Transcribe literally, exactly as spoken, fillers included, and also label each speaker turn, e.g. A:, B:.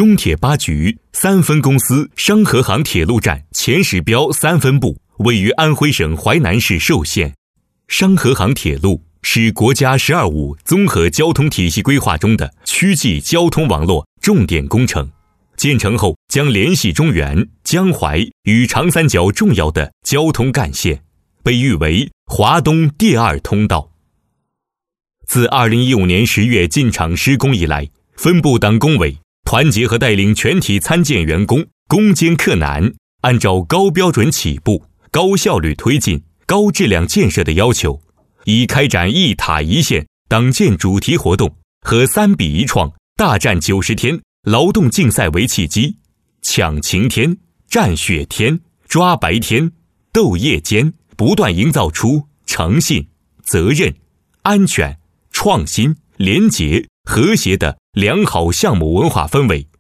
A: 中铁八局三分公司商河杭铁路站前石标三分部位于安徽省淮南市寿县。商河杭铁路是国家“十二五”综合交通体系规划中的区际交通网络重点工程，建成后将联系中原、江淮与长三角重要的交通干线，被誉为华东第二通道。自二零一五年十月进场施工以来，分部党工委团结和带领全体参建员工攻坚克难，按照高标准起步、高效率推进、高质量建设的要求，以开展一塔一线党建主题活动和三比一创大战九十天劳动竞赛为契机，抢晴天、占雪天、抓白天、斗夜间，不断营造出诚信、责任、安全、创新、廉洁、和谐的良好项目文化氛围，